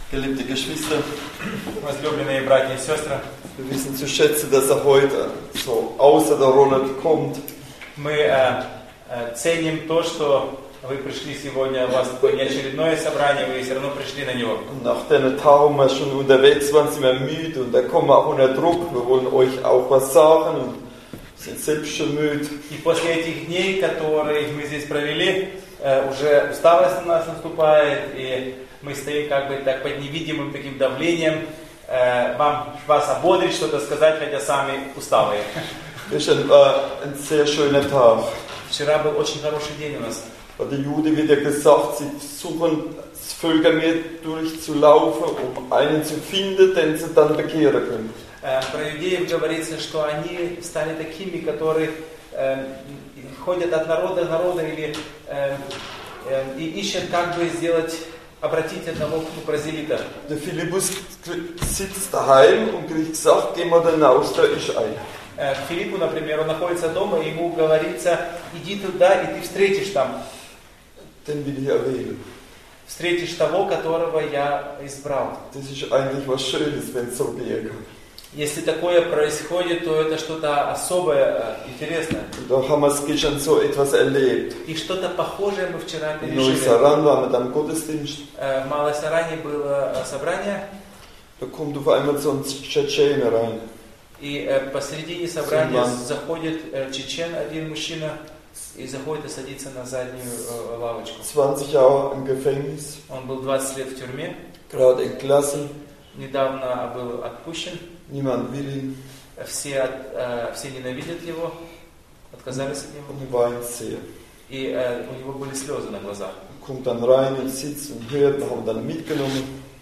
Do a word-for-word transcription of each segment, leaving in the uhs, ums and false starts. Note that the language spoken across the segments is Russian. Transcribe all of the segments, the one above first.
Geliebte Geschwister, возлюбленные братья и сестры, wir wissen zu schätzen, dass er heute so außer der Rolle kommt. Мы äh, äh, ценим то, что вы пришли сегодня, у вас такое неочередное собрание, вы все равно пришли на него. Und nach den Tagen, wir schon unterwegs waren, sind wir müde und da kommen wir auch unter Druck. Wir wollen euch auch was sagen und sind selbst schon müde. И после этих дней, которые мы здесь провели, äh, уже усталость на нас наступает, и мы стоим как бы так под невидимым таким давлением, äh, вам, вас ободрить, что-то сказать, хотя сами усталые. Gestern war ein sehr schöner Tag. Вчера был очень хороший день у нас. Bei der Jude wird ja gesagt, sie suchen das Völkermeer durchzulaufen, um einen zu finden, den sie dann bekehren können. Äh, про иудеев говорится, что они стали такими, которые äh, ходят от народа к народу или äh, äh, и ищут, как бы сделать, обратить одного к прозелита. Der Philippus sitzt daheim und kriegt gesagt, geh mal hinaus, da ist einer. Äh, Филиппу, например, он находится дома, и ему говорится, иди туда, и ты встретишь там. Den will ich erwählen. Встретишь того, которого я избрал. Das ist eigentlich was Schönes, wenn es so gehen kann. Если такое происходит, то это что-то особое, интересное. Und da haben wir es gestern so etwas erlebt. И что-то похожее мы вчера In пережили. Neusaran waren wir dann im Gottesdienst. В Малой Саране было собрание. Da kommt auf einmal so ein Tschetschener rein. И посредине собрания заходит чечен, один мужчина, и заходит и садится на заднюю лавочку. zwanzig Jahre im Gefängnis. Он был двадцать лет в тюрьме. Gerade entlassen. Недавно был отпущен. Niemand will ihn. Все, все ненавидят его, отказались от него. Und weint sehr. И у него были слезы на глазах. Kommt dann rein und sitzt und hört, wir haben dann mitgenommen.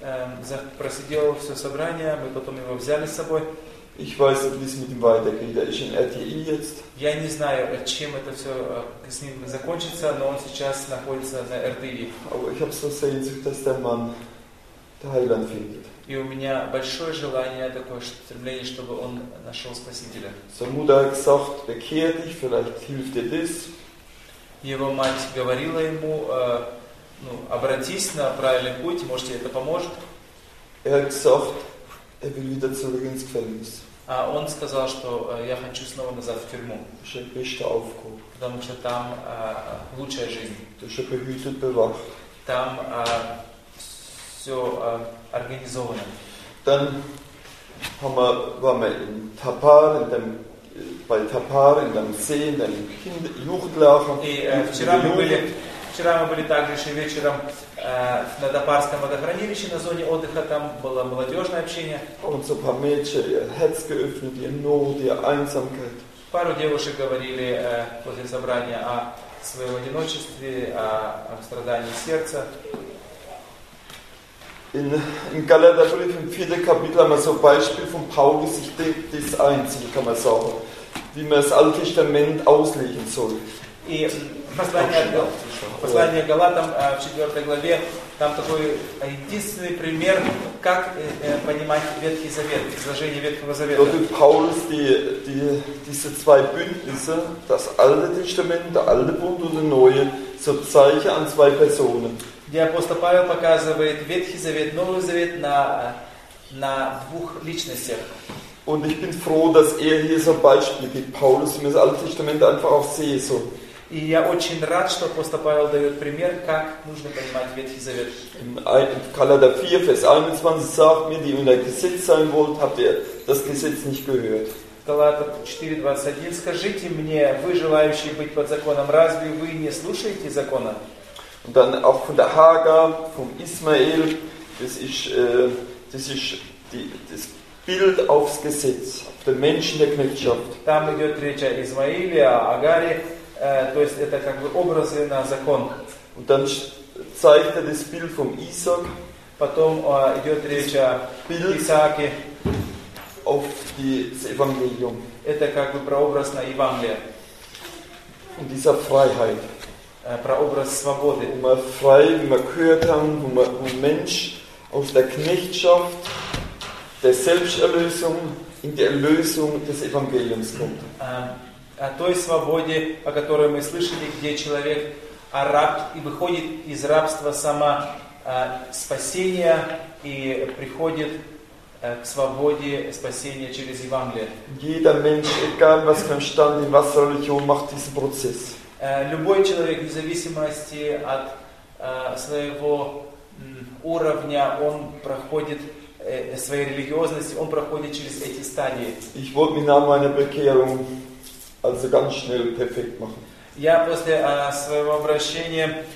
Просидел все собрание, мы потом его взяли с собой. Ich weiß nicht, wie es mit ihm weitergeht. Er ist in R T I jetzt. Я не знаю, чем это все с ним закончится, но он сейчас находится на эр тэ и. Aber ich habe so Sehnsucht, dass der Mann der Heiland findet. И у меня большое желание, такое стремление, чтобы он нашел Спасителя. Seine Mutter hat gesagt, bekehr dich, vielleicht hilft dir das. Его мать говорила ему, э, ну, обратись на правильный путь, может тебе это поможет. Er hat gesagt, er will wieder zurück ins Gefängnis. А он сказал, что э, я хочу снова назад в тюрьму. Das ist ein bester Aufgehoben. Потому что там э, lучшая жизнь. Das ist behütet, bewacht. Там э, все äh, организовано. Dann haben wir, waren wir in Tapar, in dem, bei Tapar, in dem See, in dem Kinder- Jugendlager. И äh, вчера, мы были, вчера мы были также еще вечером äh, на Тапарском водохранилище, на зоне отдыха, там было молодежное общение. Und so ein paar Mädchen, ihr Herz geöffnet, ihr Not, ihre Einsamkeit. Пару девушек говорили äh, после собрания о своем одиночестве, о, о страдании сердца. In, Im Galaterbrief im vierten Kapitel haben wir so ein Beispiel von Paulus, ich denke, das einzige, kann man sagen, wie man das Alte Testament auslegen soll. И послание, послание Галатам в четвертой главе, там такой единственный пример, как понимать Ветхий Завет, изложение Ветхого Завета. Dort tut Paulus die, die, diese zwei Bündnisse, das Alte Testament, der Alte Bund und der Neue, so Zeichen an zwei Personen. Где апостол Павел показывает Ветхий Завет, Новый Завет на, на двух личностях. Und ich bin froh, dass er hier so ein Beispiel gibt, Paulus, wie man das Alte Testament einfach auch sehen soll. И я очень рад, что апостол Павел дает пример, как нужно понимать Ветхий Завет. Im Galater vier, Vers einundzwanzig sagt mir, die unter Gesetz sein wollt, habt ihr das Gesetz nicht gehört. Галатам четыре двадцать один. Скажите мне, вы, желающие быть под законом, разве вы не слушаете закона? Und dann auch von der Hagar, vom Ismael, das ist, äh, das, ist die, das Bild aufs Gesetz, auf den Menschen der Knechtschaft. Там идет речь о Измаиле, о Агаре, э, то есть это как бы образы на закон. Und dann zeigt er das Bild vom Isaac. Потом э, идет речь о Исааке. Auf die, das Evangelium. Это как бы прообраз на Евангелие. Und dieser Freiheit. Прообраз свободы. Wo wir frei, wie wir gehört haben, wo, wir, wo ein Mensch aus der Knechtschaft der Selbsterlösung in die Erlösung des Evangeliums kommt. О той свободе, о которой мы слышали, где человек раб и выходит из рабства само, спасения и приходит к свободе спасения через Евангелие. Jeder Mensch, egal was für ein Stand, in was Religion, macht diesen Prozess. Любой человек, вне зависимости от своего уровня, он проходит своей религиозности, он проходит через эти стадии. Ich wollte mich nach meiner Bekehrung also ganz schnell perfekt machen. Я после своего обращения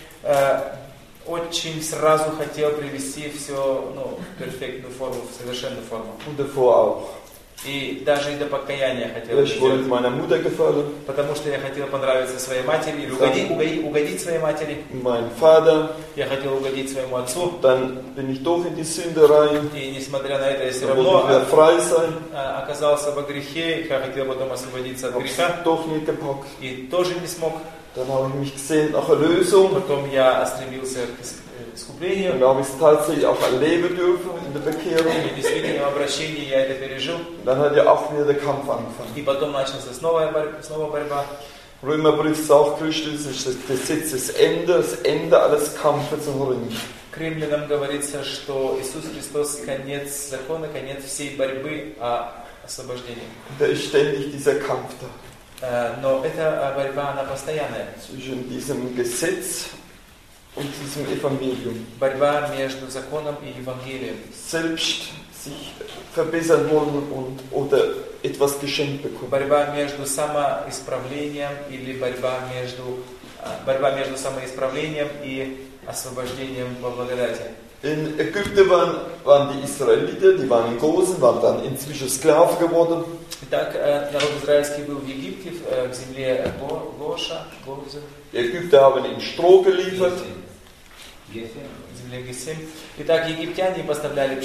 очень сразу хотел привести все, ну, в перфектную форму, в совершенную форму. Und davor auch. И даже и до покаяния хотел Ich wollte meiner Mutter gefallen. Потому что я хотел понравиться своей матери, или угодить, угодить, угодить своей матери. Mein Vater. Я хотел угодить своему отцу. Dann bin ich doch in die Sünde rein. И несмотря на это, я все Da равно wollte ich frei sein. оказался во грехе. Я хотел потом освободиться от греха. Doch nicht gepackt. И тоже не смог. Dann habe ich mich gesehnt nach Erlösung. Потом я стремился к искуплению. Und da habe ich es tatsächlich auch erleben dürfen in der Bekehrung. И действительно в обращении я это пережил. Dann hat ja auch wieder der Kampf angefangen. И потом начался снова борьба. Römerbrief sagt, Christus ist das Gesetz des Endes, das Ende alles Kampfes und Ringen. К римлянам говорится, что Иисус Христос конец закона, конец всей борьбы о освобождении. Da ist ständig dieser Kampf da. Но эта борьба, она постоянная. Zwischen diesem Gesetz und diesem Evangelium. Борьба между законом и Евангелием. Selbst sich verbessern wollen und oder etwas geschenkt bekommen. Борьба между самоисправлением или борьба между борьба между самоисправлением и освобождением по благодати. In Ägypten waren, waren die Israeliten, die waren in Gosen, waren dann inzwischen Sklaven geworden. Итак, народ израильский был в Египте, в земле Гоша, Гозен. Die Ägypter haben ihm Stroh geliefert. В земле Гесем. Итак, египтяне поставляли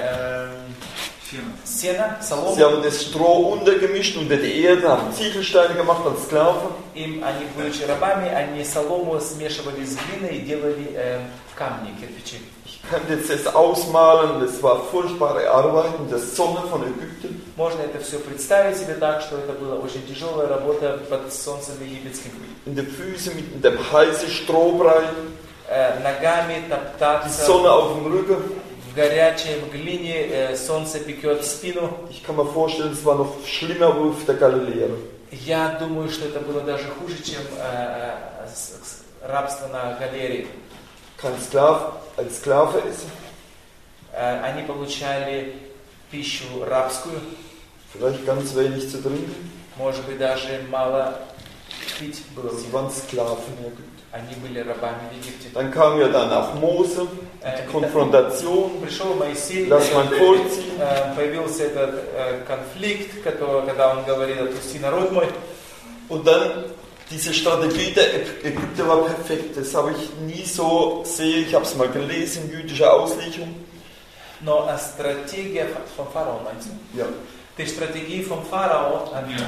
сено, солому. Sie haben das Stroh untergemischt unter die Erde, haben Ziegelsteine gemacht als Sklaven. Им, они, будучи рабами, они солому смешивали с глиной и делали э, камни, кирпичи. Ich kann jetzt das ausmalen, das war furchtbare Arbeit in der Sonne von Ägypten. Можно это все представить себе так, что это была очень тяжелая работа под солнцем египетским. In den Füßen mit dem heißen Strohbrei. Äh, ногами топтаться. Die Sonne auf dem Rücken. В горячей глине, э, солнце пекет спину. Ich kann mir vorstellen, es war noch schlimmer wie auf der Galiläa. Я думаю, что это было даже хуже, чем э, э, рабство на галерее. Kein Sklave, ein Sklave essen. Äh, они получали пищу рабскую. Vielleicht ganz wenig zu trinken. Может быть, даже мало пить было. Sie waren Sklaven in Ägypten. Они были рабами в Египте. Dann kam ja dann auch Mose, die Konfrontation. Пришел Моисей, Lass mein Volk ziehen. Появился этот конфликт, когда он говорит: отпусти народ мой. Und dann diese Strategie der Ägypter war perfekt. Das habe ich nie so gesehen. Ich habe es mal gelesen in jüdischer Auslegung. Но стратегия фараона. Ja. Die Strategie vom Pharao,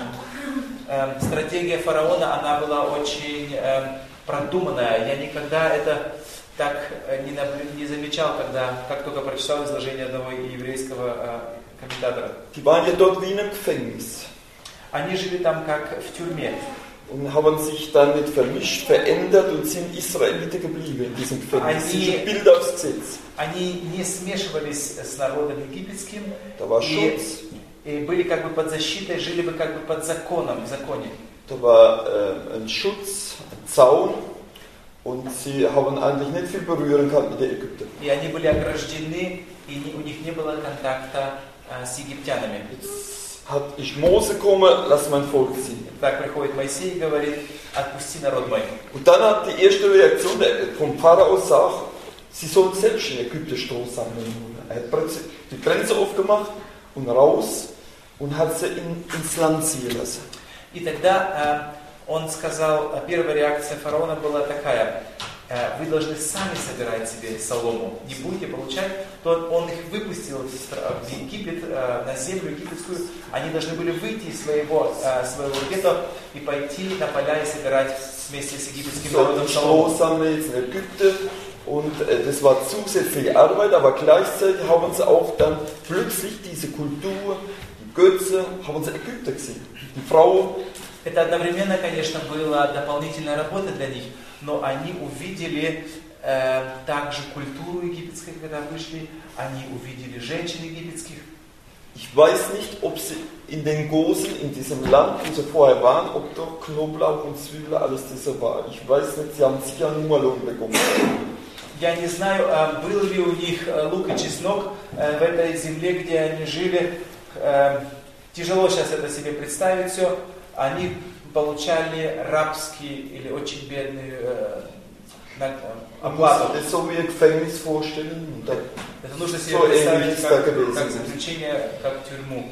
стратегия фараона, она была очень продуманная. Я никогда это так не, наблю... не замечал, когда, как только прочитал изложение одного еврейского э, комментатора. Die waren ja dort wie in einem Gefängnis. Они жили там как в тюрьме. Und haben sich dann nicht vermischt, verändert und sind Israeliten geblieben in diesem Gefängnis. Sie sind Bild aufs Gesetz. Они не смешивались с народом египетским. Da war и, Schutz. И были как бы под защитой, жили бы как бы под законом, в законе. Da war äh, ein Schutz, ein Zaun und sie haben eigentlich nicht viel berühren gehabt mit den Ägyptern. И они были ограждены, и не, у них не было контакта äh, с египтянами. Jetzt hat ich Mose gekommen, lass mein Volk ziehen. Так приходит Моисей и говорит: отпусти народ мой. Und dann hat die erste Reaktion vom Pharao sagt, sie sollen selbst in Ägypten Stroh sammeln. Er hat die Grenze aufgemacht und raus und hat sie in, ins Land ziehen lassen. И тогда э, он сказал, первая реакция фараона была такая: э, вы должны сами собирать себе солому, не будете получать. То он их выпустил в Египет, э, на землю египетскую. Они должны были выйти из своего, э, своего гетто и пойти на поля и собирать вместе с египетским народом солому. Und äh, das war zusätzliche Arbeit, aber gleichzeitig haben sie auch dann plötzlich diese Kultur, die Götze, haben sie Ägypter gesehen. Die Frauen. Это одновременно, конечно, была дополнительная работа для них, но они увидели э, также культуру египетскую, когда вышли, они увидели женщин египетских. Ich weiß nicht, ob sie in den Gosen, in diesem Land, wo sie vorher waren, ob dort Knoblauch und Zwiebeln alles das war. Ich weiß nicht, sie haben sicher nur Lohn bekommen. Я не знаю, был ли у них лук и чеснок в этой земле, где они жили. Тяжело сейчас это себе представить все. Они получали рабские или очень бедные оплату. Das so wie ein Gefängnis vorstellen. Это нужно себе представить как, как заключение, как тюрьму.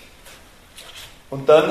Und dann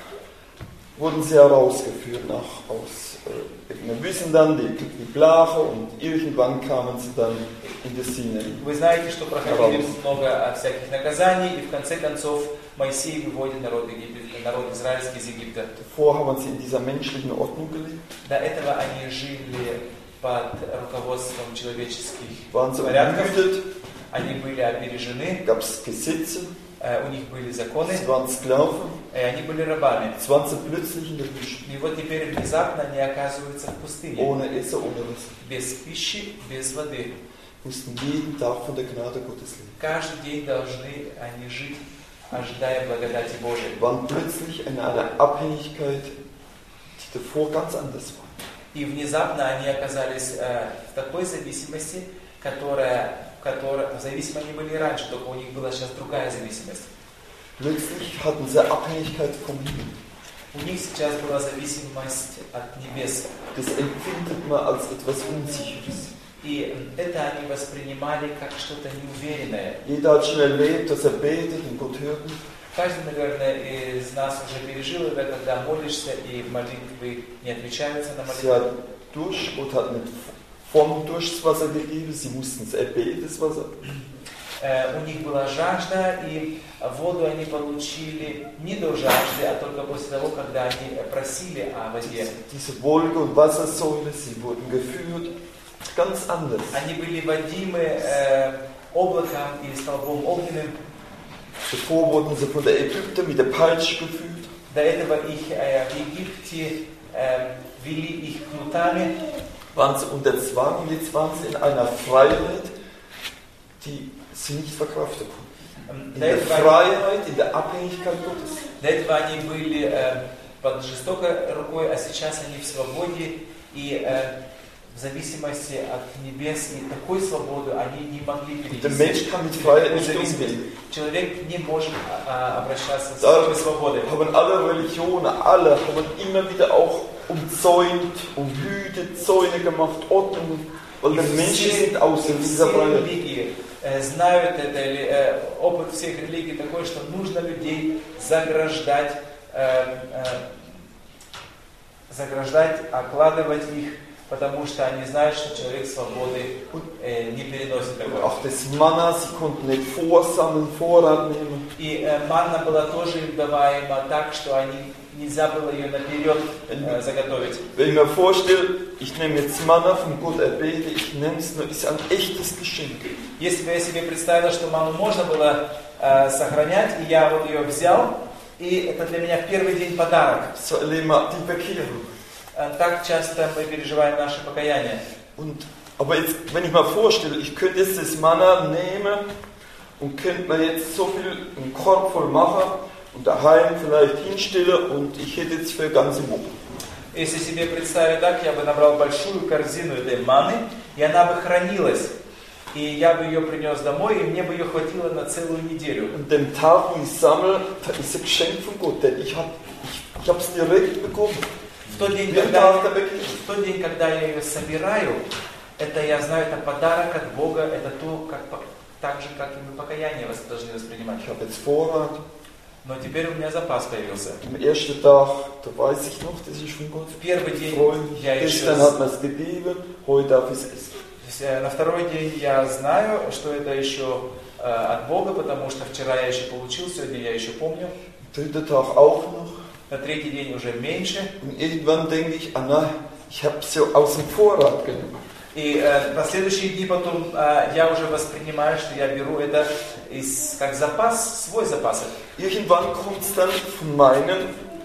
wurden sie herausgeführt nach aus. Wir wissen dann die, die Plage und irgendwann kamen sie dann in die Sinai. Вы знаете, что проходили много всяких наказаний, и в конце концов Моисей выводит народ, Египет, народ израильский из Египта. Davor haben sie in dieser menschlichen Ordnung gelebt. До этого они жили под руководством человеческих Waren sie порядков. umgütet. Они были опережены. Gab es Gesetze. У них были законы. Sie waren Sklaven. И они были рабами. Jetzt waren sie plötzlich in der Wüste. И вот теперь внезапно они оказываются в пустыне. Ohne Essen, ohne Wasser. Без пищи, без воды. Mussten jeden Tag von der Gnade Gottes leben. Каждый день должны они жить, ожидая благодати Божией. Waren plötzlich in einer Abhängigkeit, die davor ganz anders war. И внезапно они оказались э, в такой зависимости, которая, которая зависимы они были и раньше, только у них была сейчас другая зависимость. Plötzlich hatten sie Abhängigkeit vom Himmel. У них сейчас была зависимость от небес. Das empfindet man als etwas Unsicheres. И это они воспринимали как что-то неуверенное. Jeder hat schon erlebt, dass er betet und Gott hört nicht. Каждый, наверное, из нас уже пережил это, когда молишься и молитвы не отвечаются на молитвы. Sie hat durch, Gott hat nicht vom durchs Wasser gegeben, sie mussten es erbeten, das Wasser. Uh, у них была жажда, и воду они получили не до жажды, а только после того, когда они просили о воде. Diese Wolke und Wassersäule, sie wurden geführt, ganz anders. Они были водимы uh, облаком или столбом огненным. Davor wurden sie von der Ägypter mit der Peitsche geführt. До этого их uh, в Египте uh, вели их кнутами. Waren sie unter Zwang und jetzt waren sie in einer Freiheit, die sie nicht verkraften konnten. In der Freiheit, in der Abhängigkeit Gottes. До этого они были uh, под жестокой рукой, а сейчас они в свободе и uh, в зависимости от небес, и такой свободу они не могли перенести. Человек не может а, обращаться с такой свободой. Haben alle Religionen, alle haben immer wieder auch umzäunt, umhütet, Zäune gemacht, Ordnung, weil die Menschen sind aus dieser Freiheit. Знают это, или опыт всех религий такой, что нужно людей заграждать, заграждать, окладывать их, потому что они знают, что человек свободы э, не переносит такого. Auch das Manna, sie konnten nicht vorsammeln, Vorrat nehmen. И э, манна была тоже им даваема так, что они нельзя было ее наперед э, заготовить. Wenn ich mir vorstelle, ich nehme jetzt Manna von Gott erbete, ich nehme es nur, ist ein echtes Geschenk. Если бы я себе представил, что манну можно было э, сохранять, и я вот ее взял, и это для меня в первый день подарок. So erleben wir die Bekehrung. Так часто мы переживаем наше покаяние. Und, aber jetzt, wenn ich mir vorstelle, ich könnte jetzt das Manna nehmen und könnte mir jetzt so viel einen Korb voll machen und daheim vielleicht hinstellen und ich hätte jetzt für eine ganze Woche. Если себе представить так, я бы набрал большую корзину этой манны, и она бы хранилась. И я бы ее принес домой, и мне бы ее хватило на целую неделю. Und dem Tag, wo ich sammle, da ist ein Geschenk von Gott, denn ich habe ich, ich es direkt bekommen. В тот, день, когда, в тот день, когда я ее собираю, это я знаю, это подарок от Бога, это то, как, так же, как и мы покаяние вас должны воспринимать. Но теперь у меня запас появился. Am ersten Tag, da weiß ich noch, das ist von Gott. В первый день я еще... Gestern hat man es gegeben, heute darf ich es essen. На второй день я знаю, что это еще э, от Бога, потому что вчера я еще получил, сегодня я еще помню. Dritter Tag auch noch. На третий день уже меньше. Und irgendwann denke ich, ah nein, ich habe es ja aus dem Vorrat genommen. И э, на следующие дни потом э, я уже воспринимаю, что я беру это из, как запас, свой запас. Irgendwann kommt es dann von meinen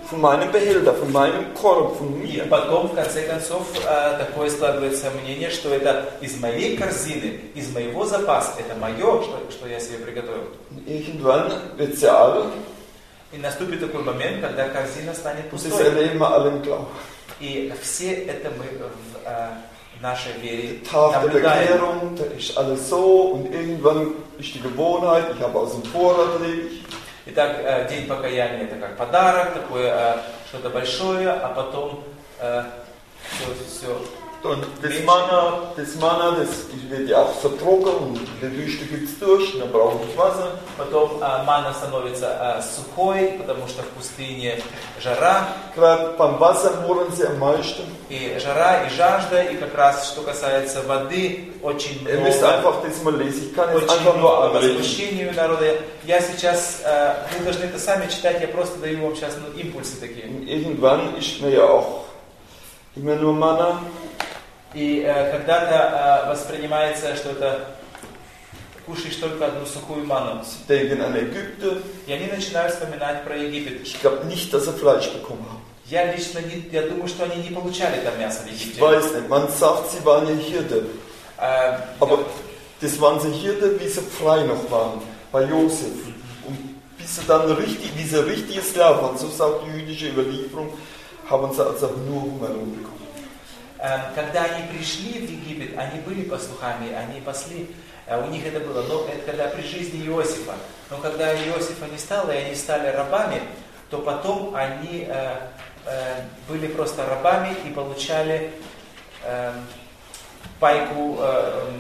von meinem Behälter, von meinem Korb, von И mir. потом, в конце концов, э, такое складывается мнение, что это из моей корзины, из моего запаса, это мое, что, что я себе приготовил. Irgendwann wird sie alle, И наступит такой момент, когда корзина станет und das пустой. erleben wir alle im Glauben. И все это мы в э, нашей вере Tag der наблюдаем. Bekehrung, da ist alles so und irgendwann ist die Gewohnheit, ich habe aus dem Vorrat lebe ich. Итак, э, день покаяния это как подарок, такое э, что-то большое, а потом э, все, все. Und das Manna, das Manna, das wird ja auch so trocken und die Wüste gibt es durch, und dann brauche ich Wasser. Потом э, манна становится э, сухой, потому что в пустыне жара. Gerade beim Wasser murren sie am meisten. И жара, и жажда, и как раз, что касается воды, очень Ihr müsst много, einfach das mal lesen. Ich kann jetzt очень einfach nur много anregen. возмущения у народа. Я сейчас, э, вы должны это сами читать, я просто даю вам сейчас ну, импульсы такие. Und irgendwann ist mir ja auch immer nur Manna. И э, когда-то э, воспринимается, что это кушаешь только одну сухую ману. Sie denken an Ägypten. И они начинают вспоминать про Египет. Ich glaube nicht, dass sie Fleisch bekommen haben. Я лично не, я думаю, что они не получали там мясо в Ich Египте. weiß nicht. Man sagt, sie waren ja Hirte. Äh, Aber das waren sie Hirte, wie sie frei noch waren. Bei Josef. Und bis sie dann richtig, wie sie richtige Sklaven waren, so sagt die jüdische Überlieferung, haben sie also nur Hunger bekommen. Когда они пришли в Египет, они были пастухами, они пасли, у них это было, но это когда при жизни Иосифа. Но когда Иосифа не стало, и они стали рабами, то потом они э, э, были просто рабами и получали э, пайку э,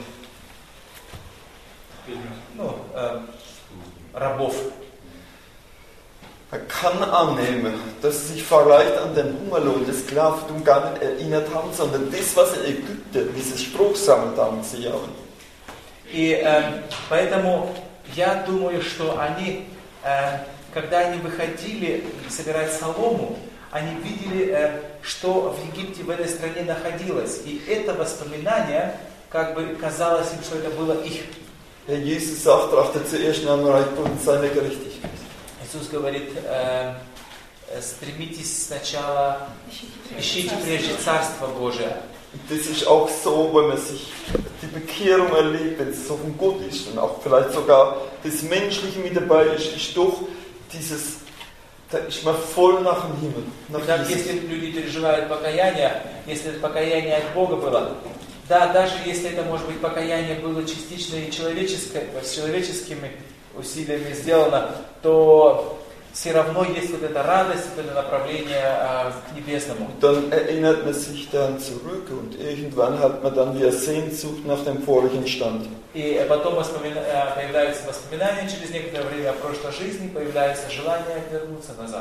э, ну, э, rabов. Man kann annehmen, dass sie sich vielleicht an den Hungerlohn des Sklaventum gar nicht erinnert haben, sondern das, was in Ägypten, dieses Spruchsammeln damals sie haben. И э, поэтому я думаю, что они, э, когда они выходили собирать солому, они видели, э, что в Египте, в этой стране находилось. И это воспоминание, как бы казалось им, что это было их. Herr Jesus sagt, trachtet zuerst nach dem Reichtum und seiner Gerechtigkeit. Иисус говорит, э, стремитесь сначала, ищите прежде Царство Божие. Das ist auch so, wenn man sich die Bekehrung erlebt, wenn es so von Gott ist und auch vielleicht sogar das Menschliche mit dabei ist, ist doch dieses, da ist man voll nach dem Himmel. Nach Так, если люди переживают покаяние, если это покаяние от Бога было, да, даже если это, может быть, покаяние было частично и человеческое, с человеческими усилиями сделано, то все равно есть вот эта радость, вот это направление äh, к небесному. Dann erinnert man sich dann zurück und irgendwann hat man dann wieder Sehnsucht nach dem vorigen Stand. И потом воспомина... появляются воспоминания через некоторое время о прошлой жизни, появляется желание вернуться назад.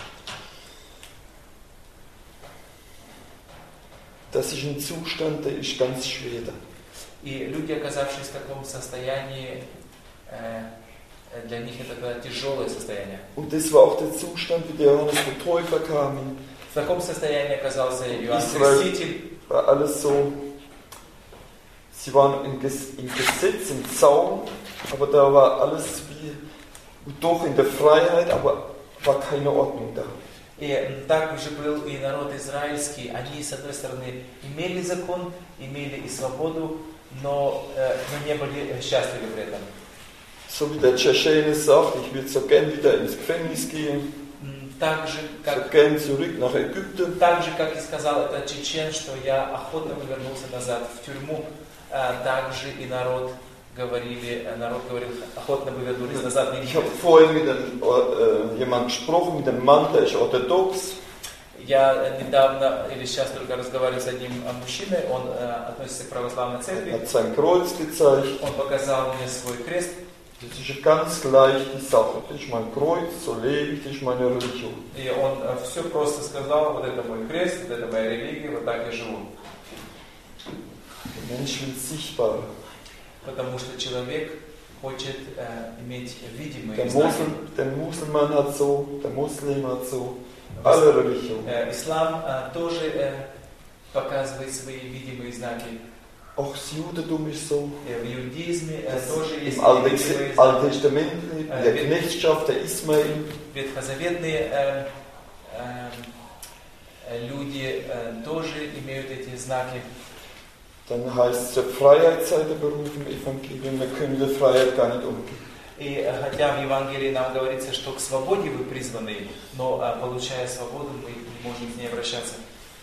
Das ist ein Zustand, der ist ganz schwer. И люди, оказавшись в таком состоянии, для них это тяжелое состояние. Und das war auch der Zustand, wie der Johannes der Täufer kam. В таком состоянии оказался Иоанн Креститель. War alles so. Sie waren im Gesetz, im Zaun, aber da war alles wie doch in der Freiheit, aber war keine Ordnung da. И также был и народ израильский. Они, с одной стороны, имели закон, имели и свободу, но, но не были счастливы при этом. So wie der Tschetschene sagt, ich würde so gern wieder ins Gefängnis gehen, так же, как, so gern zurück nach Ägypten. Так же, как и сказал этот чечен, что я охотно бы вернулся назад в тюрьму, так же и народ говорили, народ говорил, охотно бы вернулись назад в Египет. Ich habe vorhin mit einem, äh, jemandem gesprochen, mit einem Mann, der ist orthodox. Я недавно, или сейчас только разговаривал с одним мужчиной, он э, относится к православной церкви. Er hat sein Kreuz gezeigt. Он показал мне свой крест. Das ist eine ganz leichte Sache. Das ist mein Kreuz, so lebe ich, das ist meine Religion. И он э, все просто сказал, вот это мой крест, вот это моя религия, вот так я живу. Der Mensch will sichtbar. Потому что человек хочет э, иметь видимые Der, знаки. Muslim, der Muselmann hat so, der Muslim hat so, alle Religionen. Э, ислам э, тоже э, показывает свои видимые знаки. Auch das Judentum ist so. Э, в иудеизме э, Das тоже есть Im Alten видимые Alten знаки. Testament, der Knechtschaft, der Ismail. Ветхозаветные э, э, люди тоже имеют эти знаки. Dann heißt es, zur Freiheit seid ihr berufen, Evangelium, wir können die Freiheit gar nicht umgehen. И хотя в Евангелии нам говорится, что к свободе вы призваны, но получая свободу, мы не можем к ней обращаться.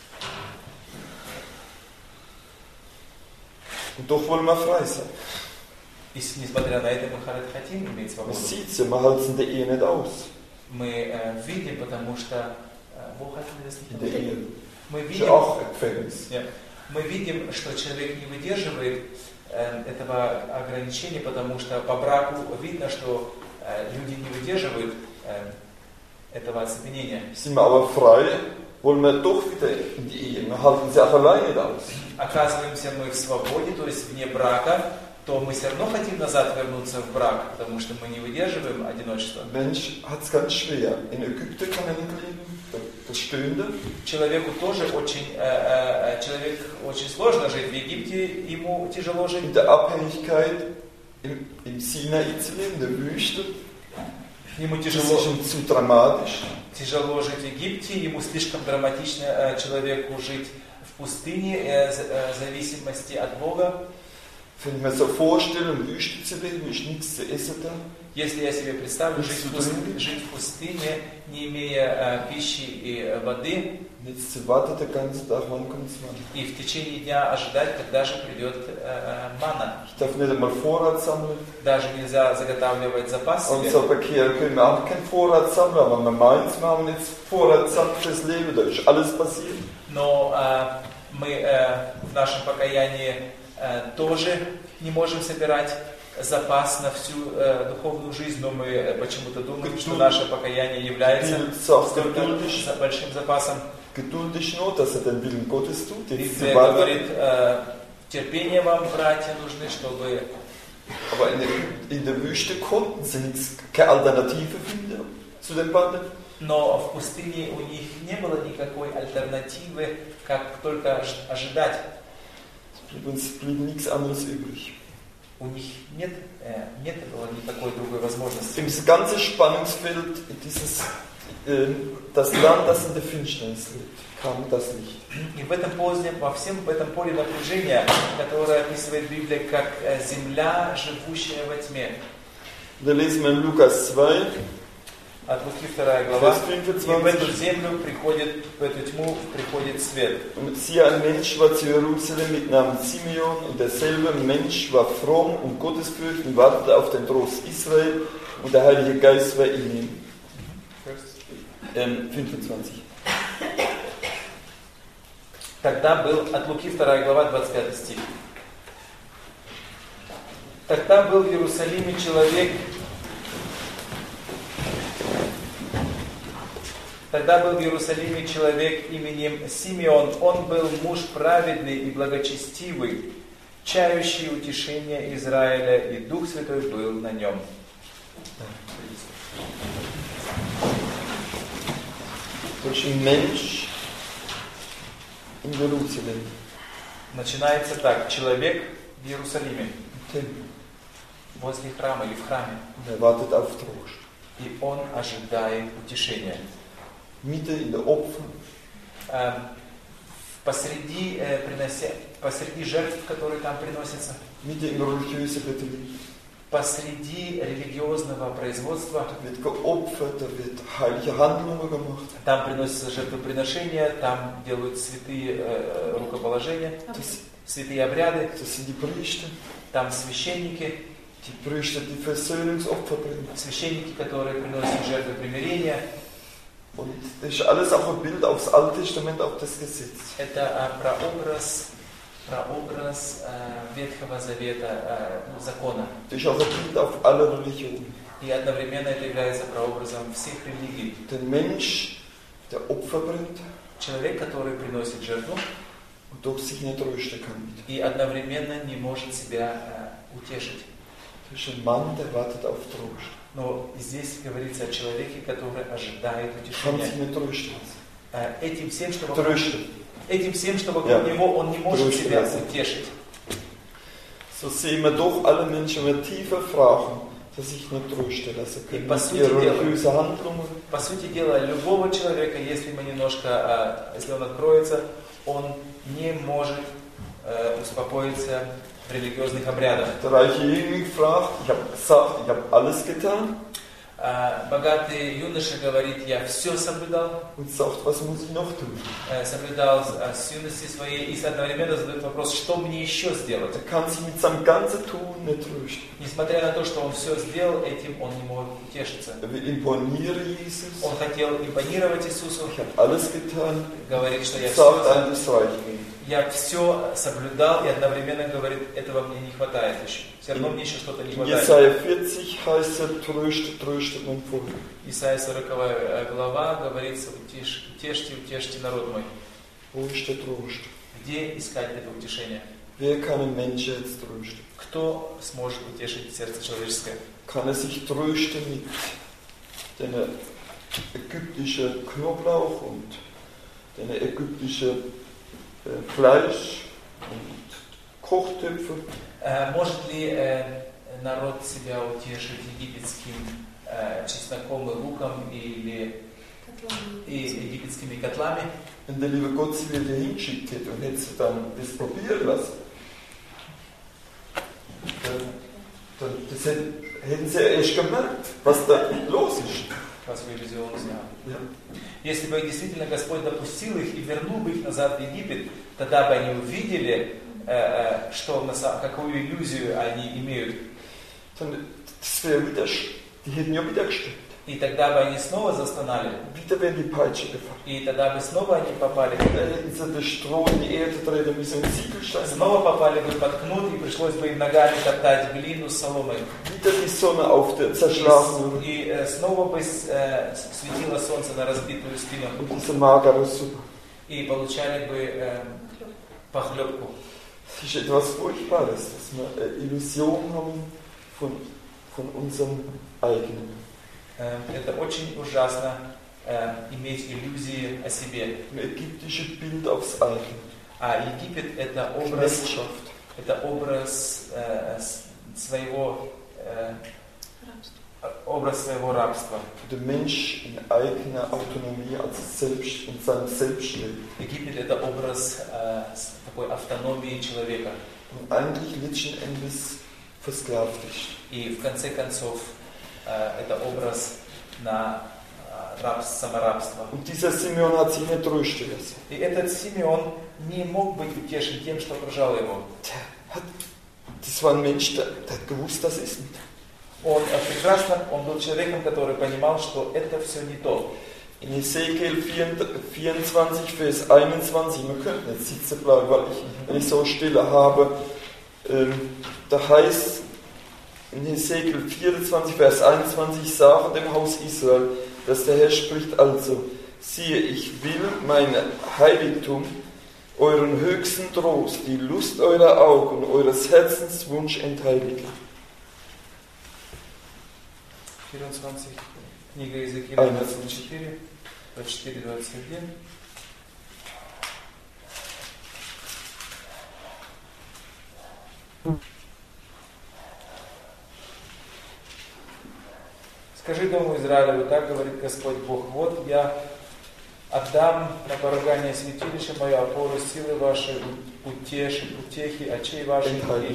Und doch wollen wir frei sein. И несмотря на это, мы хотим иметь свободу. Man sieht es ja, man hält es in der Ehe nicht aus. Мы видим, потому что in der Ehe. Мы видим, auch Gefängnis. Yeah. Мы видим, что человек не выдерживает э, этого ограничения, потому что по браку видно, что э, люди не выдерживают э, этого оцепенения. Sind wir aber frei, wollen wir doch wieder in die Ehe. Wir halten sie auch alleine nicht aus. Оказываемся мы в свободе, то есть вне брака, то мы все равно хотим назад вернуться в брак, потому что мы не выдерживаем одиночество. Mensch hat es ganz schwer. In Ägypten kann er nicht leben. Das Stöhnende. Человеку тоже очень, äh, äh, человек очень сложно жить. В Египте ему тяжело жить. In der Abhängigkeit im, im Sinai zu leben, in der Wüste. Ему тяжело, das ist schon zu dramatisch. Тяжело жить в Египте, ему слишком драматично äh, человеку жить в пустыне, äh, äh, зависимости от Бога. Wenn ich mir so vorstelle, in der Wüste zu leben, ist nichts zu essen da. Если я себе представлю жить в пустыне, жить в пустыне, не имея äh, пищи и äh, воды, jetzt zu warten den ganzen Tag, wann kommt's Manna? И в течение дня ожидать, когда же придет äh, манна. Ich darf nicht einmal Vorrat sammeln. Даже нельзя заготавливать запас себе. Und so bekehren können wir auch keinen Vorrat sammeln, aber wir meinen, wir haben jetzt Vorrat sammeln fürs Leben, da ist alles passiert. Но äh, мы äh, в нашем покаянии äh, тоже не можем собирать запас на всю э, духовную жизнь, но мы почему-то думаем, что наше покаяние является столько большим запасом. Библия говорит, э, терпение вам, братья, нужны, чтобы... Но в пустыне у них не было никакой альтернативы, как только ожидать. У них нет, äh, нет было никакой другой возможности. Im ganzen Spannungsfeld dieses, äh, das Land, das in der Finsternis liegt, kam das Licht. И в этом поле, во всем в этом поле напряжения, которое описывает Библия как земля, живущая во тьме. Da lesen wir in Lukas zwei. От Луки вторая глава. И в эту землю приходит, в эту тьму приходит свет. Und siehe, ein Mensch war zu Jerusalem mit Namen Simeon, und derselbe Mensch war fromm und gottesfürchtig, wartete auf den Trost Israel, und der Heilige Geist war in ihm. Ähm, fünfundzwanzig. Тогда был, от Луки вторая глава, двадцать пятый стих. Тогда был в Иерусалиме человек, Тогда был в Иерусалиме человек именем Симеон. Он был муж праведный и благочестивый, чающий утешение Израиля, и Дух Святой был на нем. Начинается так. Человек в Иерусалиме, возле храма или в храме. И он ожидает утешения. Mitte in der Opfer. Äh, посреди, äh, принося, посреди жертв, которые там приносятся. Mitte im religiösen Betrieb. Посреди религиозного производства. Da wird geopfert, da wird heilige Handlungen gemacht. Там приносятся жертвоприношения, там делают святые äh, рукоположения, das, святые обряды. Das sind die Priester. Там священники. Die Priester, die Versöhnungsopfer bringen. Священники, которые приносят жертвы примирения. Und das ist alles auch ein Bild aufs Alte Testament, auf das Gesetz. Это прообраз, прообраз äh, Ветхого Завета, äh, закона. Das ist auch ein Bild auf alle Religionen. И одновременно это является прообразом всех религий. Der Mensch, der Opfer bringt, человек, который приносит жертву, und doch sich nicht trösten kann. И одновременно не может себя äh, утешить. Das ist ein Mann, der wartet auf Trost. Но здесь говорится о человеке, который ожидает утешения. Этим всем, что вокруг, этим всем, что вокруг yeah. него, он не может себя утешить. So sehen wir doch alle Menschen, wenn wir tiefer fragen, dass sich nicht trösten lassen können. по сути Ihre дела, religiösen Handlungen. по сути дела, любого человека, если мы немножко, э, если он откроется, он не может э, успокоиться в религиозных обрядах. Der reiche Jüngling fragt, ich habe gesagt, ich habe alles getan. Э, богатый юноша говорит, я все соблюдал, Und sagt, was muss ich noch tun? э, соблюдал э, с юности своей, и одновременно задает вопрос, что мне еще сделать? Er kann sich mit seinem ganzen Tun nicht trösten. Несмотря на то, что он все сделал, этим он не может утешиться. Er will imponieren Jesus. Он хотел импонировать Иисусу, Ich habe alles getan. говорит, что я Sagt все, einem, das reicht nicht. я все соблюдал, и одновременно говорит, этого мне не хватает еще. Все равно мне еще что-то не In хватает. Jesaja vierzig heißt er, tröstet, tröstet mein Volk. Исайя сороковая глава говорится, утешь, утешьте, утешьте народ мой. Wo ist der Trost? Где искать это утешение? Wer kann ein Mensch jetzt trösten? Кто сможет утешить сердце человеческое? Kann er sich trösten mit den ägyptischen Knoblauch und den ägyptischen äh, Fleisch und Kochtöpfen? Э, Может ли э, народ себя утешить египетским э, чесноком и луком или и египетскими котлами? Wenn der liebe Gott sie wieder hinschickt hätte und hätte sie dann das probieren lassen, dann, dann das hätten, hätten sie erst gemerkt, was da los ist. Was für Иллюзион снял. Ja. Если бы действительно Господь допустил их и вернул бы их назад в Египет, тогда бы они увидели, э, э, что на самом, какую иллюзию они имеют. Dann, das wäre wieder, die hätten ja wieder gestimmt. И тогда бы они снова застонали. Wieder wäre die Peitsche gefallen. И тогда бы снова они попали. Dann hätten sie das Stroh in die Erde treten müssen und Ziegelsteine. Снова попали бы под кнут, и пришлось бы им ногами топтать глину с соломой. Wieder die Sonne auf der zerschlagenen И, и э, снова бы э, светило солнце на разбитую спину. und diese magere Suppe. И получали бы э, похлебку. Es ist etwas Furchtbares, dass wir eine Illusion haben von, von unserem eigenen. Э, это очень ужасно э, иметь иллюзии о себе. Ein ägyptisches Bild aufs eigene. А Египет это образ, Knechtschaft. это образ э, своего э, образ своего рабства. Der Mensch in eigener Autonomie, also selbst in seinem Selbstleben. Египет это образ э, такой автономии человека. Und eigentlich letzten Endes versklavt ist. И в конце концов э, это образ на э, раб, саморабство. Und dieser Simeon hat sich nicht trösten lassen. И этот Симеон не мог быть утешен тем, что окружало его. Der hat, das war ein Mensch, der, der hat gewusst, das ist nicht. Он э, прекрасно, он был человеком, который понимал, что это все не то. In Ezekiel vierundzwanzig, Vers einundzwanzig, man könnte nicht sitzen bleiben, weil ich, wenn ich so Stille habe, ähm, da heißt in Ezekiel vierundzwanzig, Vers einundzwanzig, sage dem Haus Israel, dass der Herr spricht also, siehe, ich will mein Heiligtum, euren höchsten Trost, die Lust eurer Augen, eures Herzens Wunsch entheiligen. vierundzwanzig, книга Иезекииля двадцать четыре, двадцать четыре двадцать один. Скажи дому Израилеву, так говорит Господь Бог, вот я отдам на поругание святилище мое, опору силы вашей, утеши, утехи, очей ваших.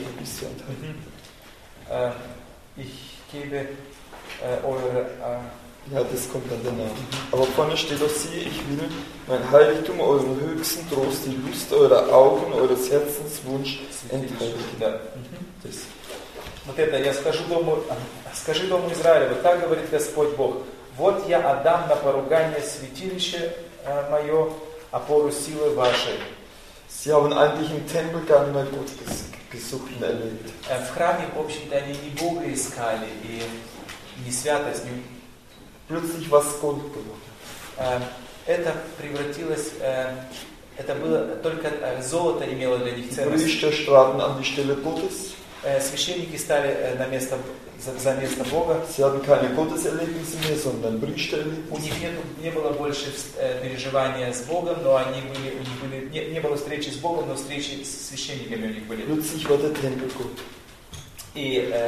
Ich gebe äh, eure... Äh, Ja, das kommt dann danach. Aber vorne steht doch, siehe, ich will mein Heiligtum, euren höchsten Trost, die Lust eurer Augen, eures Herzens Wunsch entheiligen. Да. Das. Вот это, я скажу дому, скажи дому Израилеву, так говорит Господь Бог, вот я отдам на поругание святилище äh, мое, опору силы вашей. Sie haben eigentlich im Tempel gar nicht mehr Gott gesucht und erlebt. Äh, в храме, в общем-то, они не Бога искали и не святость, не... Plötzlich war es Gold geworden. Это превратилось, это было только золото имело для них ценность. Priester traten an die Stelle Gottes. Священники стали на место, за место Бога. Sie hatten keine Gotteserlebnisse mehr, sondern Priestererlebnisse. У них нет, не было больше переживания с Богом, но они были, у них были, не, не было встречи с Богом, но встречи с священниками у них были. Plötzlich war der Tempel Gott. И э,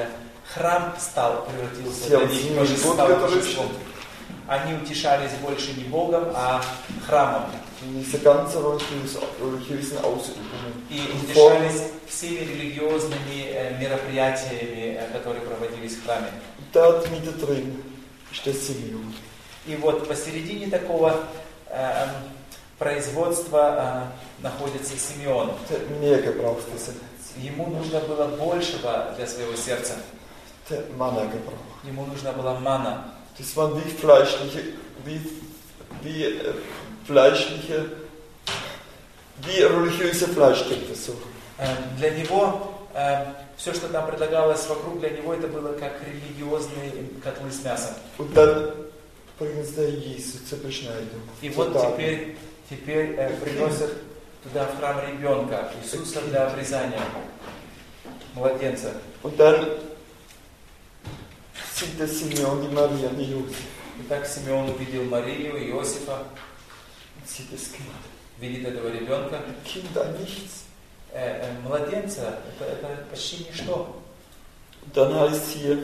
храм стал, превратился Ja, для und них sie в божество- Gott getäuscht. божеством. Они утешались больше не Богом, а храмом. Und diese ganze religiöse, religiösen Ausübungen. И Und утешались всеми религиозными э, мероприятиями, э, которые проводились в храме. dort mittendrin ist der Simeon. И вот посередине такого э, производства э, находится Симеон. Der hat mehr gebraucht für sein Herz. Ему нужно было большего для своего сердца. Der hat Manna gebraucht. Ему нужна была манна. Das waren wie fleischliche, wie, wie äh, fleischliche, wie religiöse Fleischtöpfe so. Э, Для него э, все, что там предлагалось вокруг, для него это было как религиозные котлы с мясом. Und dann bringen sie der Jesus zur Beschneidung. И zur вот Tafel. теперь, теперь э, приносят туда в храм ребенка, Иисуса для обрезания, младенца. Und dann sieht der Simeon die Maria und die Josef. Итак, Симеон увидел Марию и Иосифа, Und sieht das Kind. видит этого ребенка. Ein Kind, ein Nichts. Э, э, младенца, это, это почти ничто. Und dann heißt hier,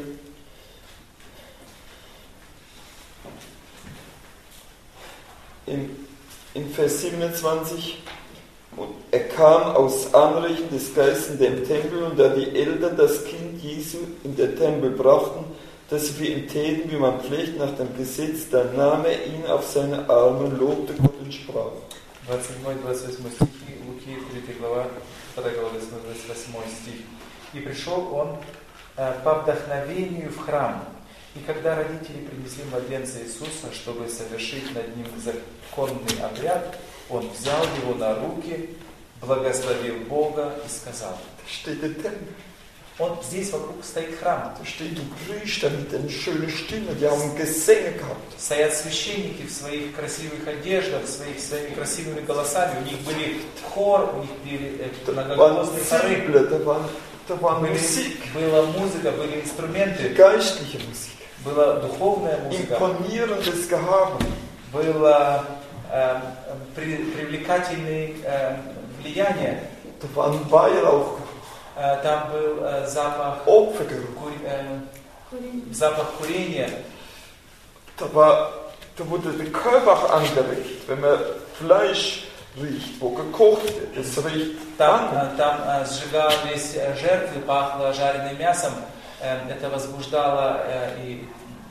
in, in Vers siebenundzwanzig, und er kam aus Anrichten des Geistes in den Tempel, und da die Eltern das Kind Jesu in den Tempel brachten, dass sie für ihn täten, wie man pflegt nach dem Gesetz, dann nahm er ihn auf seine Arme und lobte Gott und sprach. двадцать седьмой двадцать восьмой стихи, Луки, третья глава, вторая глава, двадцать восьмой стих. «И пришел он э, по вдохновению в храм, и когда родители принесли младенца Иисуса, чтобы совершить над ним законный обряд, он взял его на руки, благословил Бога и сказал». Da steht der Tempel, Он здесь вокруг стоит храм. da stehen die Priester mit den schönen Stimmen, die haben Gesänge gehabt. Стоят священники в своих красивых одеждах, в своих, своими красивыми голосами. У них были хор, у них были э, Da waren многоголосные хоры. Zimbel, da war, da war Были- Musik, Была музыка, были инструменты, geistliche Musik, была духовная музыка, imponierendes Gehabe. было э, при- привлекательное э, влияние. Da war ein Weihrauch, Э, там был э, запах, Opfergeruch. кур- э, запах курения. Da, war, da wurde der Körper angeregt, wenn man Fleisch riecht, wo gekocht wird. Das riecht Там, an. э, там э, сжигались э, жертвы, пахло жареным мясом. Э, Это возбуждало э, и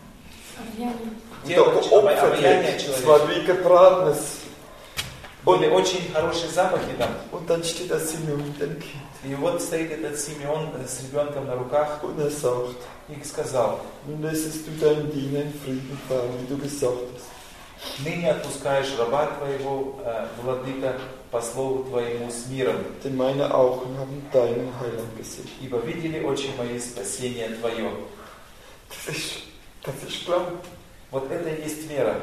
Und тело, da обо- geopfert обаяние wird. Es человека. war wie gebratenes. Были очень хорошие запахи там. Und dann steht der Simeon mit dem Kind И вот стоит этот Симеон с ребенком на руках und er sagt, и сказал: nun lässest du deinen Diener in Frieden fahren, wie du gesagt hast. «Ныне отпускаешь раба твоего, э, владыка, по слову твоему с миром, Denn meine Augen haben deinen Heiland gesehen. ибо видели очи мои спасение твое». Das ist, das ist Glauben. Вот это и есть вера.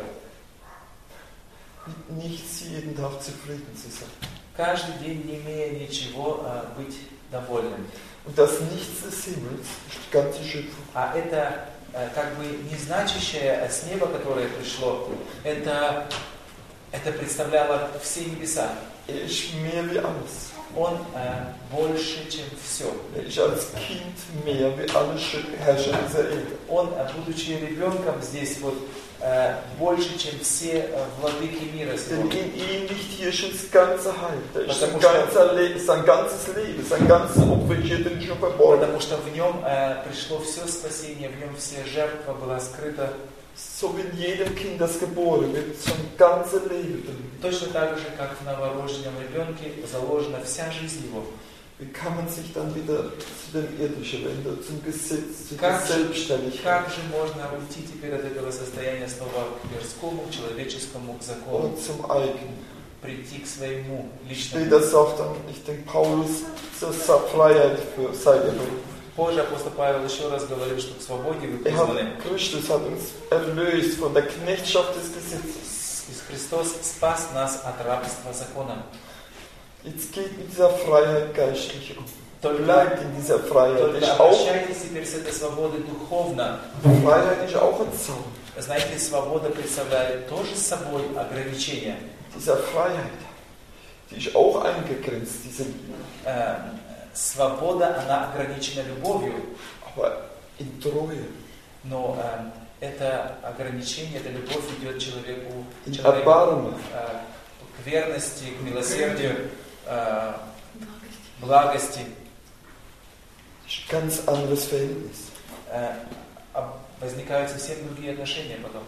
Nicht jeden Tag zufrieden zu sein. Каждый день, не имея ничего, э, быть довольным. Und das Nichts des Himmels ist die ganze Schöpfung. А это э, как бы незначащее с неба, которое пришло, это, это представляло все небеса. Er ist mehr wie alles. Он э, больше, чем все. Er ist als Kind mehr wie alle Schö- Herrscher dieser Erde. Он, э, будучи ребенком здесь, вот, э, больше, чем все э, владыки мира Denn сегодня. in ihm liegt hier schon das ganze Heil. Da ist sein, Потому что- ganzer Le sein ganzes Leben, sein ganzes Opfer hier drin schon verborgen. Потому что в нем э, пришло все спасение, в нем все жертва была скрыта. So wie in jedem Kind, das geboren wird, ist schon ganze Leben drin. Точно так же, как в новорожденном ребенке заложена вся жизнь его. Wie kann man sich dann wieder zu dem Irdischen wenden, zum Gesetz, zu der Как же, Selbstständigkeit как же можно уйти теперь от этого состояния снова к мирскому, к человеческому, к закону, und zum Eigenen? прийти к своему личному? Später sagt dann, ich denke, Paulus zur Freiheit für seid ihr berufen. Позже апостол Павел еще раз говорил, что к свободе вы Er hat, призваны. Christus hat uns erlöst von der Knechtschaft des Gesetzes. И Христос спас нас от рабства закона. Jetzt geht mit dieser Freiheit geistlich um. Только, Bleibt in dieser Freiheit. только Ist auch, обращайтесь теперь с этой свободы духовно. Freiheit ist auch ein Zaun. Знаете, свобода представляет тоже собой ограничения. Dieser Freiheit, die ist auch eingegrenzt, diese Liebe. Э, свобода, она ограничена любовью. Aber in Treue, Но э, это ограничение, эта любовь идет человеку, in человеку Erbarmen, э, к верности, к милосердию, э, благости. Ganz anderes Verhältnis. Э, а возникают совсем другие отношения потом.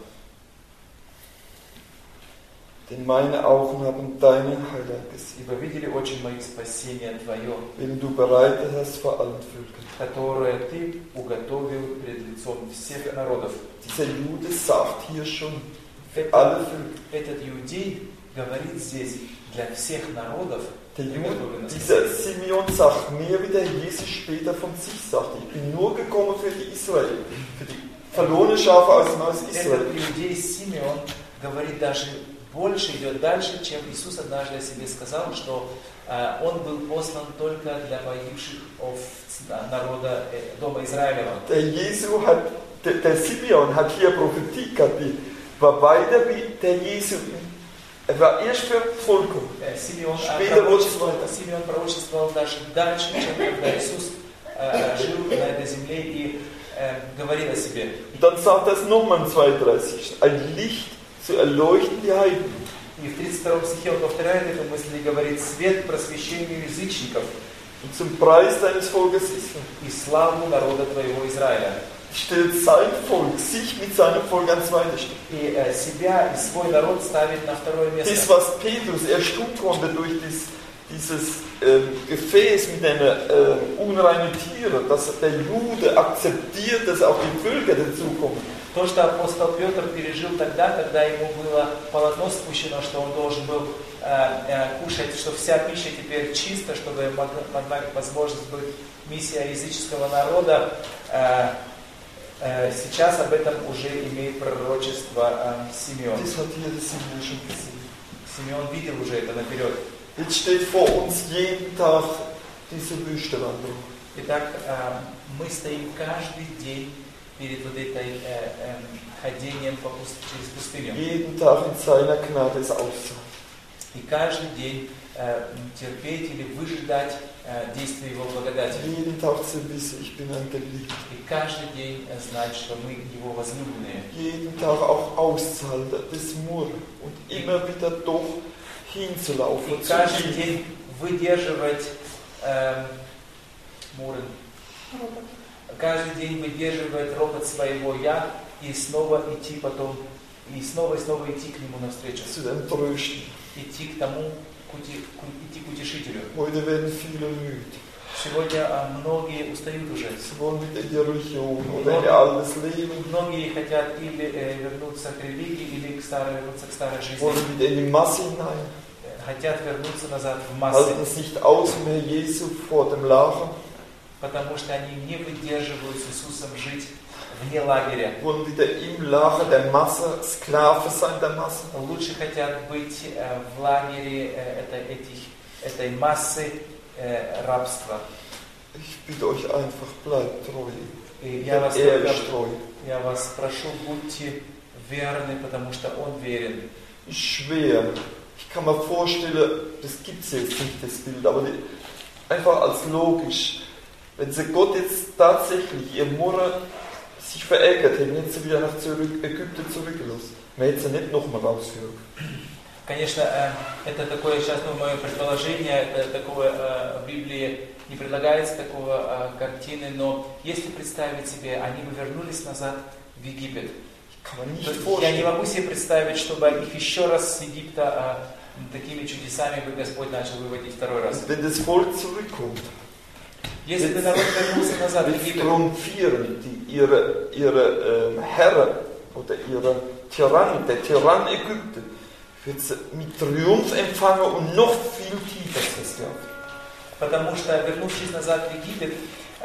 Denn meine Augen haben deine Heiligkeit gesehen, Ибо видели очи мои спасение Твое, wenn du bereitet hast vor allen Völkern. которое Ты уготовил перед лицом всех народов. Dieser Jude sagt hier schon, für Это, alle Völker. этот иудей говорит здесь для всех народов. Der Jude, dieser Simeon sagt mehr, wie der Jesus später von sich sagt. Ich bin nur gekommen für die Israel, für die verlorene Schafe aus dem Haus Israel. Этот иудей Симеон говорит даже больше, идет дальше, чем Иисус однажды о себе сказал, что э, он был послан только для погибших овц народа э, дома Израилева. Der Jesu hat, der, der Simeon hat hier Prophetie gehabt, die war weiter wie der Jesu. Er war erst für Vollkommen. Э, Симеон, э, Später пророчествовал, Симеон пророчествовал даже дальше, чем когда Иисус э, жил на этой земле и э, говорил о себе. Und dann sagt er es nochmal in zweiunddreißig. Ein Licht zu erleuchten die Heiden. И в тридцать втором стихе он повторяет эту мысль и говорит: свет просвещению язычников Und zum Preis deines Volkes Israel. и славу народа твоего Израиля. Stellt sein Volk, sich mit seinem Volk an zweite Stelle. И э, себя и свой народ ставит на второе Das, место. was Petrus erstaunt konnte durch dies, dieses ähm, Gefäß mit den äh, unreinen Tieren, dass der Jude akzeptiert, dass auch die Völker dazukommen. То, что апостол Петр пережил тогда, когда ему было полотно спущено, что он должен был э, э, кушать, что вся пища теперь чиста, чтобы могла возможность быть миссия языческого народа, э, э, сейчас об этом уже имеет пророчество э, Симеон. Das hat hier das Simeon schon gesehen. Симеон видел уже это наперед. Jetzt steht vor uns jeden Tag diese Wüstenwanderung. Итак, э, мы стоим каждый день перед вот этой э, э, ходением по пуст... через пустыню. Jeden Tag in seiner Gnade es auszahlen. И каждый день э, терпеть или выжидать э, действия Его благодати. Jeden Tag zu wissen, ich bin ein Geliebter. И каждый день э, знать, что мы Его возлюбленные. Jeden Tag auch auszuhalten, das Murren und immer wieder doch hinzulaufen. И каждый день выдерживать э, муры. Каждый день выдерживать ропот своего «я» и снова идти потом, и снова и снова идти к Нему навстречу. Zu dem Trösten. Идти к тому, к ути, к, идти к утешителю. Heute werden viele müde. Сегодня а, многие устают уже. Sie wollen wieder in die Religion oder in ihr altes Leben. Многие хотят или э, вернуться к религии, или к старой, вернуться к старой жизни. Wollen wieder in die Masse hinein. Хотят вернуться назад в массы. Halten es nicht aus mehr Jesu vor dem Lachen. Потому что они не выдерживают с Иисусом жить вне лагеря. Wollen wieder im Lachen der Masse, Sklave sein der Masse. Лучше хотят быть э, в лагере э, этой, этих, этой массы э, рабства. Ich bitte euch einfach, bleibt treu. И я вас, Ehrlich treu. я вас прошу, будьте верны, потому что Он верен. Schwer. Ich kann mir vorstellen, das gibt es jetzt nicht, das Bild, aber die, einfach als logisch. Wenn sie Gott jetzt tatsächlich, ihr Murre, sich verärgert hätten, hätten sie wieder nach zurück, Ägypten zurückgelassen. Man hätte sie nicht nochmal rausführen. Конечно, это такое сейчас ну, мое предположение, это такого в Библии не предлагается такого картины, но если представить себе, они бы вернулись назад в Египет. Я не могу себе представить, чтобы их еще раз с Египта такими чудесами бы Господь начал выводить второй раз. Wenn das Volk zurückkommt, Если бы народ вернулся назад в Египет, triumphieren die, ihre, ihre ähm, Herren oder ihre Tyrannen, der Tyrann Ägypten, wird sie mit Triumph empfangen und noch viel tiefer versklavt. Потому что, вернувшись назад в Египет,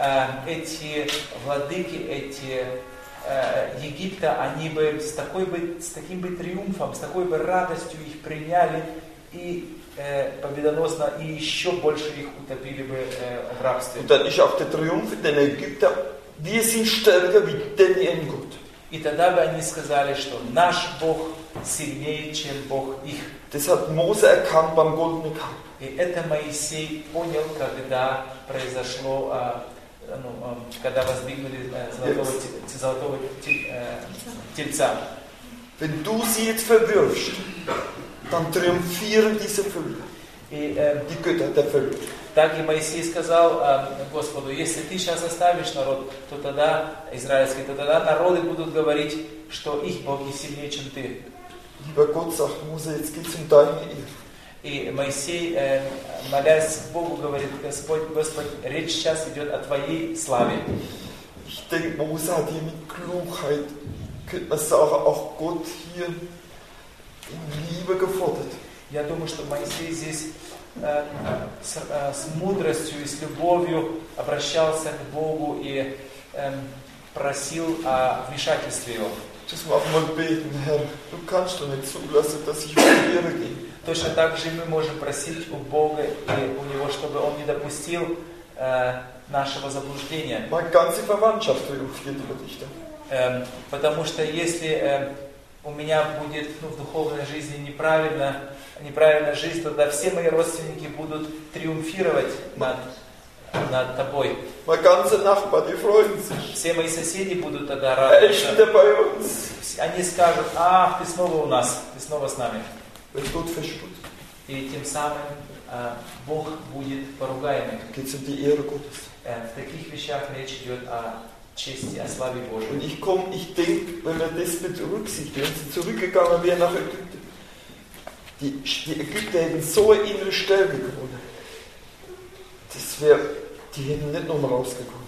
эти владыки, эти Египта, они бы с, такой бы с таким бы триумфом, с такой бы радостью их приняли и äh, победоносно, и еще больше их утопили бы äh, в рабстве. Und dann ist auch der Triumph in den Ägyptern, wir sind stärker wie denn in Gott. И тогда бы они сказали, что наш Бог сильнее, чем Бог их. Das hat Mose erkannt beim goldenen Kalb. И это Моисей понял, когда произошло, ну, когда воздвигнули золотого, золотого тельца. Wenn du sie jetzt verwirfst, dann triumphieren diese Völker, И, э, die Götter der Völker. так и Моисей сказал э, Господу, если ты сейчас оставишь народ, то тогда, израильский, то тогда народы будут говорить, что их боги сильнее, чем ты. Lieber Gott, sagt Mose, jetzt geht's um deine Ehre. И Моисей, э, молясь Богу, говорит, Господь, Господь, речь сейчас идет о Твоей славе. Ich denke, Mose hat hier mit Klugheit, könnte man sagen, auch Gott hier in Liebe gefordert. Я думаю, что Моисей здесь э, с, э, с мудростью и с любовью обращался к Богу и э, просил о вмешательстве Его. Das machen wir beten, Herr, du kannst doch nicht zulassen, dass ich um die Ehre gehe. Точно так же мы можем просить у Бога и у Него, чтобы Он не допустил э, нашего заблуждения. Meine ganze Verwandtschaft triumphiert über dich dann. Э, потому что если э, у меня будет ну, в духовной жизни неправильно, неправильная жизнь, тогда все мои родственники будут триумфировать над, над тобой. Meine ganze Nachbarn, die freuen sich. Все мои соседи будут тогда Er ist wieder радоваться. bei uns. Они скажут, ах, ты снова у нас, ты снова с нами. Wenn Gott verspricht, И тем самым э, Бог будет поругаемым. geht es um die Ehre Gottes. Э, в таких вещах речь идет о чести, о славе Und Божьей. ich komme, ich denke, wenn wir das mit berücksichtigen, wenn sie zurückgegangen wären nach Ägypten, die, die Ägypter hätten so eine innere Stärke gewonnen. Das wäre, die hätten nicht nochmal rausgekommen.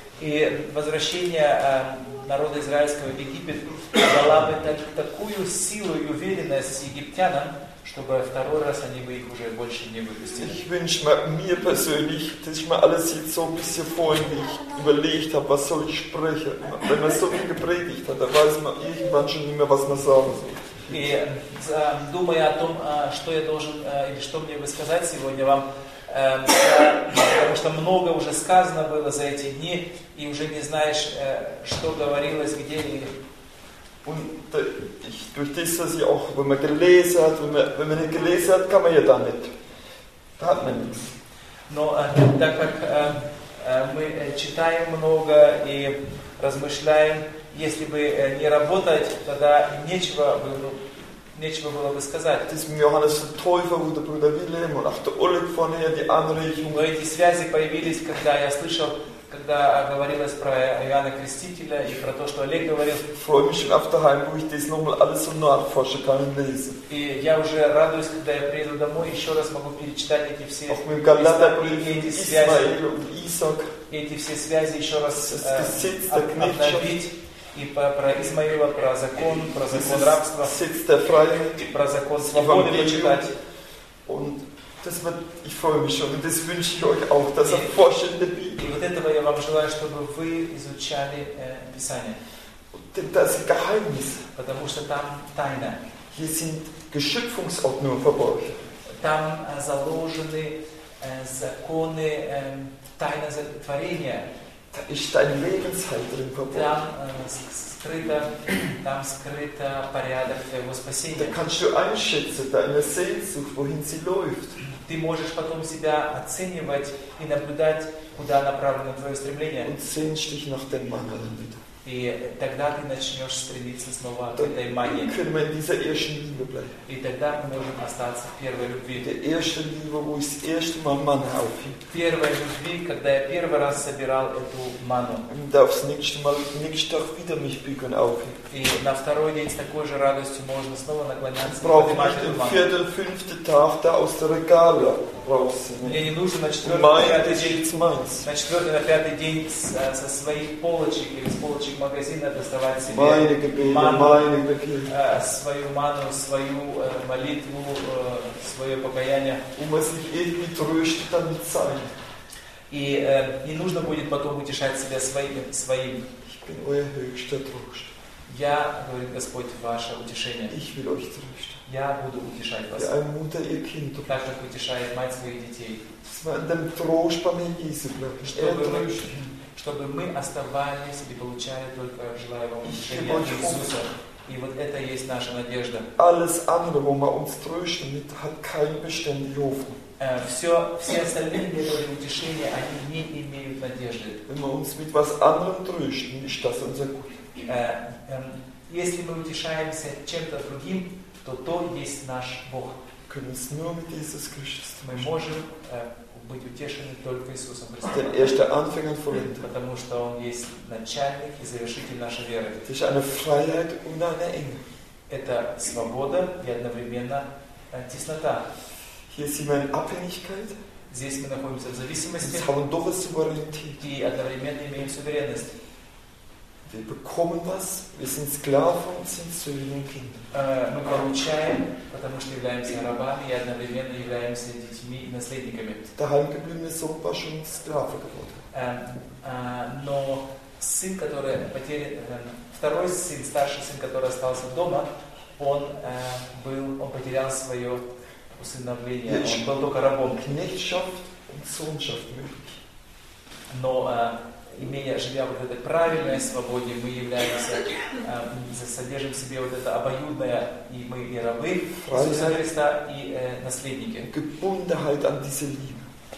И возвращение э, народа израильского в Египет дала бы так, такую силу и уверенность египтянам, чтобы второй раз они бы их уже больше не выпустили. Ich wünsche mir, mir persönlich, dass ich mir alles jetzt so ein bisschen vorhin überlegt habe, was soll ich sprechen. Wenn man so viel gepredigt hat, dann weiß man irgendwann schon nicht mehr, was man sagen soll. И э, думая о том, э, что я должен э, или что мне бы сказать сегодня вам, э, э, потому что много уже сказано было за эти дни, и уже не знаешь, э, что говорилось, где и... Und ich, durch das, dass ich auch, wenn man gelesen hat, wenn man, wenn man nicht gelesen hat, kann man ja da nicht. Da hat man nichts. Но э, так как э, э, мы э, читаем много и размышляем, если бы э, не работать, тогда нечего, бы, ну, нечего было бы сказать. Das mit Johannes der Täufer, wo der Bruder Wilhelm und auch der Oleg vorher die Anregung. Но эти связи появились, когда я слышал, когда говорилось про Иоанна Крестителя и про то, что Олег говорил. Ich freue mich schon auf daheim, wo ich das nochmal alles so nachforschen kann und lesen. И я уже радуюсь, когда я приеду домой, еще раз могу перечитать эти все Auch mit dem Galaterbrief, и эти связи, Ismael und Isaac. эти все связи еще раз э, Gesetz der обновить. И по, про Измаила, про закон, про закон рабства, Gesetz der Freiheit, про закон свободы почитать. Und das wird, ich freue mich schon und das wünsche ich euch auch, dass ihr forscht in der Bibel. И вот этого я вам желаю, чтобы вы изучали э, Писание. Denn da sind Geheimnisse. Потому что там тайна. Hier sind Geschöpfungsordnungen Verbräuche. Там э, заложены э, законы э, тайны творения. Da ist dein Lebensheil drin verborgen. Там э, скрыто, там скрыто порядок твоего спасения. Da kannst du einschätzen, deine Sehnsucht, wohin sie läuft. Ты можешь потом себя оценивать и наблюдать, куда направлено твое стремление. Und sehnst dich nach dem Mann wieder. И тогда ты начнешь стремиться снова к Dann этой мании. können wir in dieser ersten Liebe bleiben. И тогда мы можем остаться в первой In любви. der ersten Liebe, wo ich das erste Mal Mann aufhielt. Первой любви, когда я первый раз собирал эту ману. Und aufs nächste Mal, nächsten Tag wieder mich bügeln aufheben. И на второй день с такой же радостью можно снова наклоняться Ich и brauche поднимать nicht эту den ману. vierten, fünften Tag da aus der Regale rausziehen. Мне не нужно на четвертый, Mein, на пятый das ist день, jetzt meins. на четвертый, на пятый день с- со своих полочек или с полочек магазина доставать Meine себе Gebete, ману, meine Bekehrung. э, свою ману, свою э, молитву, э, свое покаяние. Wo man sich irgendwie tröstet, damit sein. И э, не нужно будет потом утешать себя своим, своим. Ich bin euer höchster Trost. Я, говорит Господь, ваше утешение. Ich will euch trösten. Я буду утешать вас. Wie eine Mutter ihr Kind tröstet. Так как утешает мать своих детей. Dass wir an dem Trost bei mir Jesu bleiben. Er Чтобы мы, tröstet. чтобы мы оставались и получали только желаемое Ich утешение gebe от euch Иисуса. И вот это и есть наша надежда. Alles andere, wo wir uns trösten mit, hat keine beständige Hoffnung. Все, все остальные методы утешения, они не имеют надежды. Wenn wir uns mit was anderem trösten, ist das unser Gut. Если мы утешаемся чем-то другим, то то есть наш Бог. Wir können uns nur mit Jesus Christus Мы trösten. можем быть утешены только Иисусом Христом. Denn er ist der Anfänger und Vollender. Потому что Он есть начальник и завершитель нашей веры. Es ist eine Freiheit und eine Enge. Это свобода и одновременно теснота. Hier sind wir in Abhängigkeit. Здесь мы находимся в зависимости Wir haben doch eine Souveränität. и одновременно имеем суверенность. Wir bekommen was, wir sind Sklaven und sind Söhne und Kinder. Мы получаем, потому что являемся рабами и одновременно являемся детьми и наследниками. Der heimgebliebene Sohn war schon Sklave geworden. Но сын, который потерян, второй сын, старший сын, который остался дома, он был, он потерял свое усыновление, он был только рабом. Knechtschaft und Sohnschaft möglich. Но имея, живя вот в этой правильной свободе, мы являемся, э, содержим в себе вот это обоюдное, и мы и рабы Иисуса Христа, и э, наследники. Gebundenheit an diese Liebe.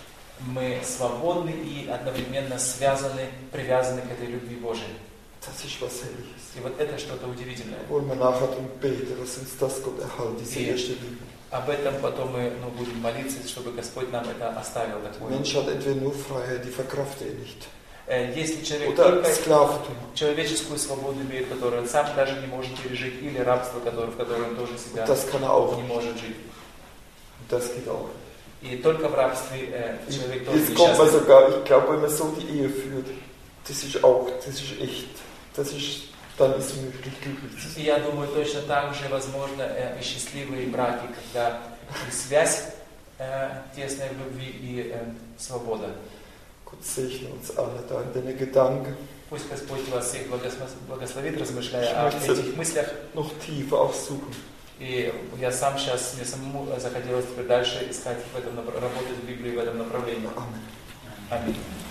Мы свободны и одновременно связаны, привязаны к этой любви Божией. Das ist was Herrliches. И вот это что-то удивительное. Wollen wir nachher darum beten, dass uns das Gott erhält, diese И erste Liebe. Об этом потом мы ну, будем молиться, чтобы Господь нам это оставил такое. Mensch hat entweder nur Freiheit, die verkraftet er nicht. Если человек Oder только Sklaventum. человеческую свободу имеет, которую он сам даже не может пережить, или рабство, которое, в котором он тоже себя Das kann er auch не nicht. может жить. Das geht auch. И только в рабстве э, человек тоже Jetzt kommt man несчастлив. sogar, ich glaube, wenn man so die Ehe führt, das ist auch, das ist echt, das ist, dann ist möglich, glücklich zu sein. И я думаю, точно так же возможно э, и счастливые браки, когда и связь э, тесной в любви и э, свобода. Gott segne uns alle da in den Gedanken. Пусть Господь вас всех благословит, размышляя о этих мыслях. Noch tiefer auch suchen. И я сам сейчас, мне самому захотелось теперь дальше искать в этом, работать в Библии в этом направлении. Amen. Аминь.